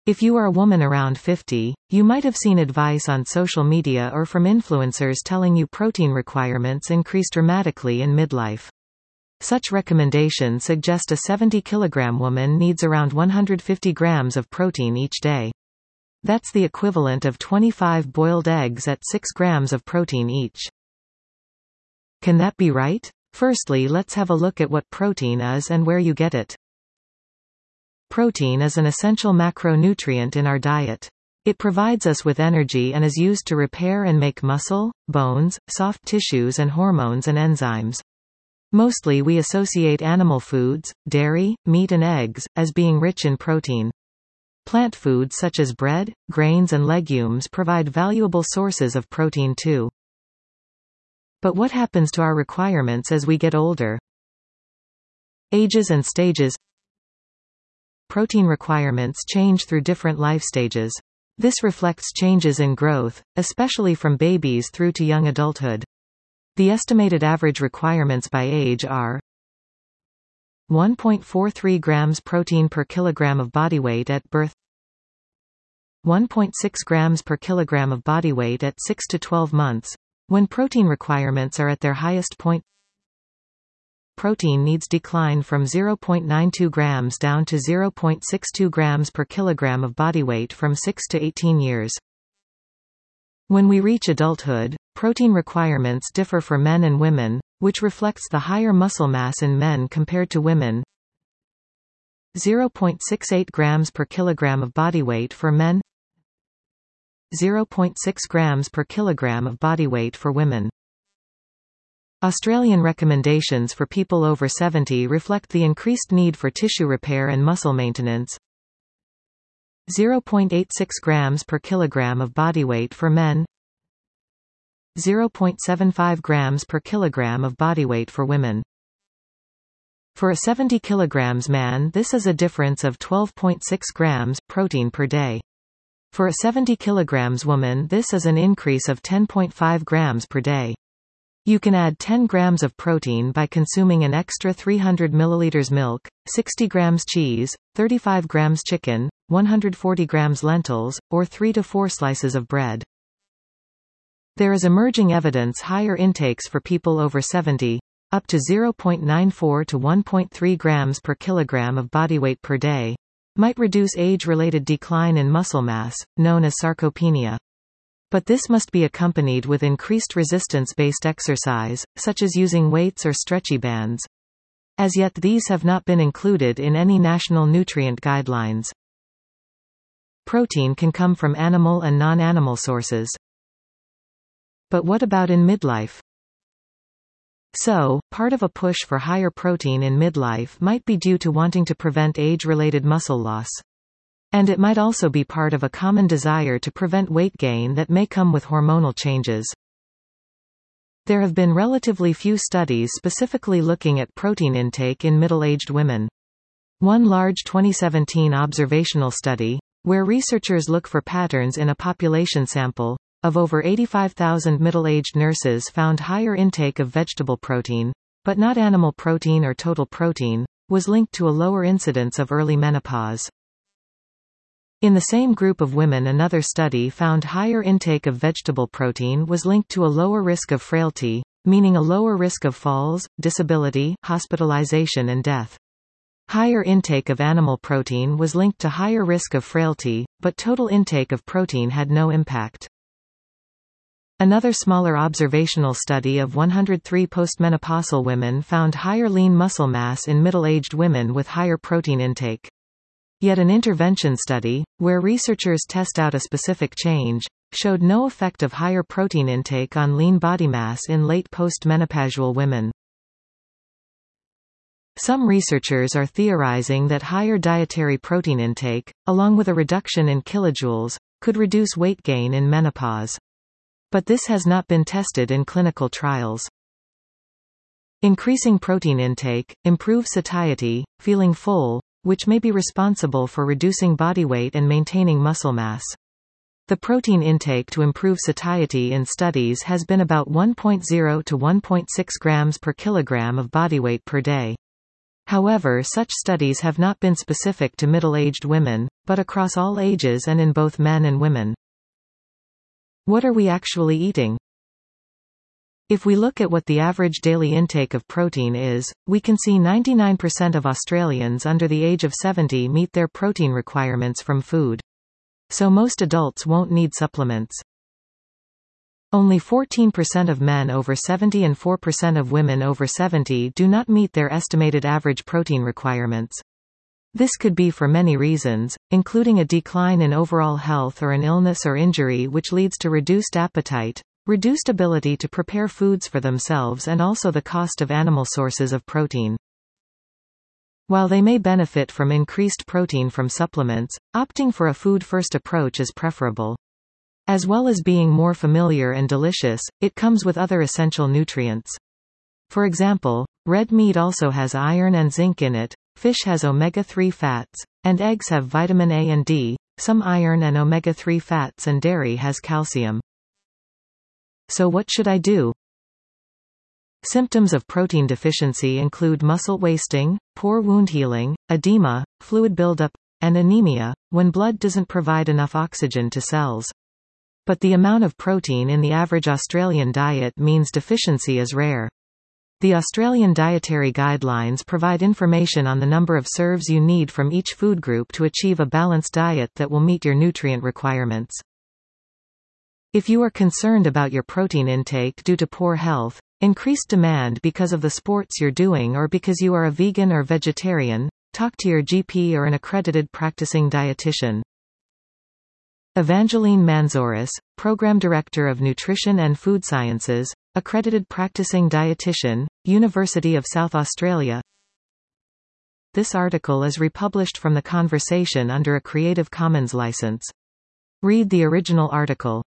If you are a woman around 50, you might have seen advice on social media or from influencers telling you protein requirements increase dramatically in midlife. Such recommendations suggest a 70-kilogram woman needs around 150 grams of protein each day. That's the equivalent of 25 boiled eggs at 6 grams of protein each. Can that be right? Firstly, let's have a look at what protein is and where you get it. Protein is an essential macronutrient in our diet. It provides us with energy and is used to repair and make muscle, bones, soft tissues and hormones and enzymes. Mostly we associate animal foods, dairy, meat and eggs, as being rich in protein. Plant foods such as bread, grains and legumes provide valuable sources of protein too. But what happens to our requirements as we get older? Ages and stages. Protein requirements change through different life stages. This reflects changes in growth, especially from babies through to young adulthood. The estimated average requirements by age are 1.43 grams protein per kilogram of body weight at birth, 1.6 grams per kilogram of body weight at 6 to 12 months, when protein requirements are at their highest point. Protein needs decline from 0.92 grams down to 0.62 grams per kilogram of body weight from 6 to 18 years. When we reach adulthood, protein requirements differ for men and women, which reflects the higher muscle mass in men compared to women. 0.68 grams per kilogram of body weight for men, 0.6 grams per kilogram of body weight for women. Australian recommendations for people over 70 reflect the increased need for tissue repair and muscle maintenance. 0.86 grams per kilogram of body weight for men, 0.75 grams per kilogram of body weight for women. For a 70 kilograms man, this is a difference of 12.6 grams protein per day. For a 70 kilograms woman, this is an increase of 10.5 grams per day. You can add 10 grams of protein by consuming an extra 300 milliliters milk, 60 grams cheese, 35 grams chicken, 140 grams lentils, or 3 to 4 slices of bread. There is emerging evidence higher intakes for people over 70, up to 0.94 to 1.3 grams per kilogram of body weight per day, might reduce age-related decline in muscle mass, known as sarcopenia. But this must be accompanied with increased resistance-based exercise, such as using weights or stretchy bands. As yet these have not been included in any national nutrient guidelines. Protein can come from animal and non-animal sources. But what about in midlife? So, part of a push for higher protein in midlife might be due to wanting to prevent age-related muscle loss. And it might also be part of a common desire to prevent weight gain that may come with hormonal changes. There have been relatively few studies specifically looking at protein intake in middle-aged women. One large 2017 observational study, where researchers look for patterns in a population sample of over 85,000 middle-aged nurses, found higher intake of vegetable protein, but not animal protein or total protein, was linked to a lower incidence of early menopause. In the same group of women, another study found higher intake of vegetable protein was linked to a lower risk of frailty, meaning a lower risk of falls, disability, hospitalization and death. Higher intake of animal protein was linked to higher risk of frailty, but total intake of protein had no impact. Another smaller observational study of 103 postmenopausal women found higher lean muscle mass in middle-aged women with higher protein intake. Yet an intervention study, where researchers test out a specific change, showed no effect of higher protein intake on lean body mass in late postmenopausal women. Some researchers are theorizing that higher dietary protein intake, along with a reduction in kilojoules, could reduce weight gain in menopause. But this has not been tested in clinical trials. Increasing protein intake improves satiety, feeling full, which may be responsible for reducing body weight and maintaining muscle mass. The protein intake to improve satiety in studies has been about 1.0 to 1.6 grams per kilogram of body weight per day. However, such studies have not been specific to middle-aged women, but across all ages and in both men and women. What are we actually eating? If we look at what the average daily intake of protein is, we can see 99% of Australians under the age of 70 meet their protein requirements from food. So most adults won't need supplements. Only 14% of men over 70 and 4% of women over 70 do not meet their estimated average protein requirements. This could be for many reasons, including a decline in overall health or an illness or injury which leads to reduced appetite, reduced ability to prepare foods for themselves, and also the cost of animal sources of protein. While they may benefit from increased protein from supplements, opting for a food-first approach is preferable. As well as being more familiar and delicious, it comes with other essential nutrients. For example, red meat also has iron and zinc in it, fish has omega-3 fats, and eggs have vitamin A and D, some iron and omega-3 fats, and dairy has calcium. So what should I do? Symptoms of protein deficiency include muscle wasting, poor wound healing, edema, fluid buildup, and anemia, when blood doesn't provide enough oxygen to cells. But the amount of protein in the average Australian diet means deficiency is rare. The Australian Dietary Guidelines provide information on the number of serves you need from each food group to achieve a balanced diet that will meet your nutrient requirements. If you are concerned about your protein intake due to poor health, increased demand because of the sports you're doing, or because you are a vegan or vegetarian, talk to your GP or an accredited practicing dietitian. Evangeline Manzouris, Program Director of Nutrition and Food Sciences, accredited practicing dietitian, University of South Australia. This article is republished from The Conversation under a Creative Commons license. Read the original article.